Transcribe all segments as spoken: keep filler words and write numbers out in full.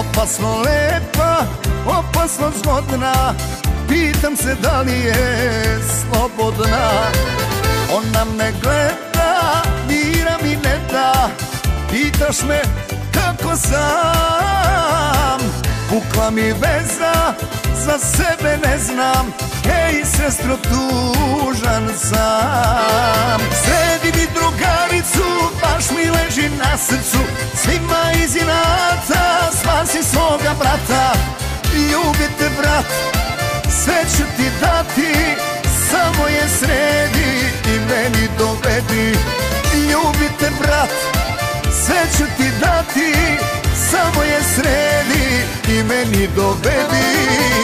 Opasno lepa, opasno zgodna, pitam se da li je slobodna. Ona me gleda, mira mi ne da, pitaš me kako sam. Pukla mi veza, za sebe ne znam, hej sestro tužan sam. Sredi mi drugaricu, baš mi leži na srcu, svima iz inata spasi svoga brata. Ljubite brat, sve ću ti dati, samo je sredi i meni dovedi. Ljubite brat, sve ću ti dati, samo je sredi i meni dovedi.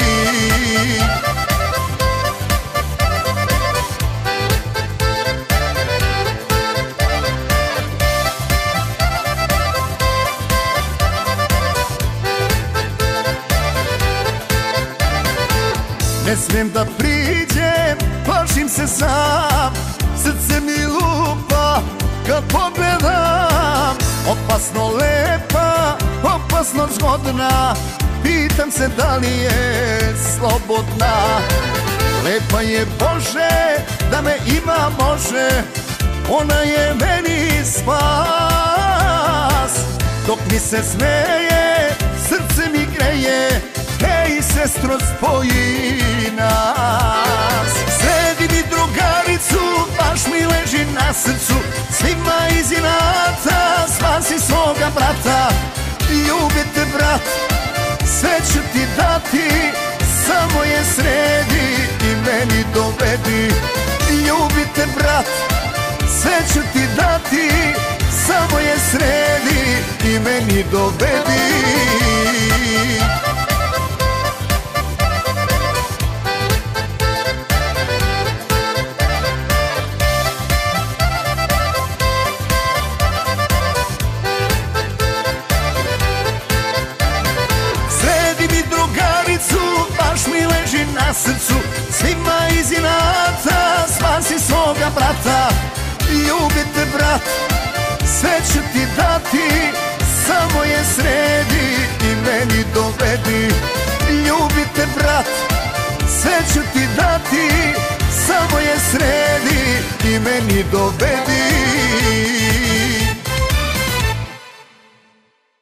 Ne smijem da priđem, plašim se sam, srce mi lupa kad pogledam. Opasno lepa, opasno zgodna, pitam se da li je slobodna. Lepa je Bože, da me ima može, ona je meni spas. Dok mi se smeje, srce mi greje, hej sestro spoji nas. Sredi mi drugaricu, baš mi leži na srcu, svima iz inata spasi svoga brata. Ljubite brat, sve ću ti dati, samo je sredi i meni dovedi. Ljubite brat, sve ću ti dati, samo je sredi i meni dovedi. Na srcu, svima iz inata spasi svoga brata. Ljubite brat, sve ću ti dati, samo je sredi i meni dovedi. Ljubite brat, sve ću ti dati, samo je sredi i meni dovedi.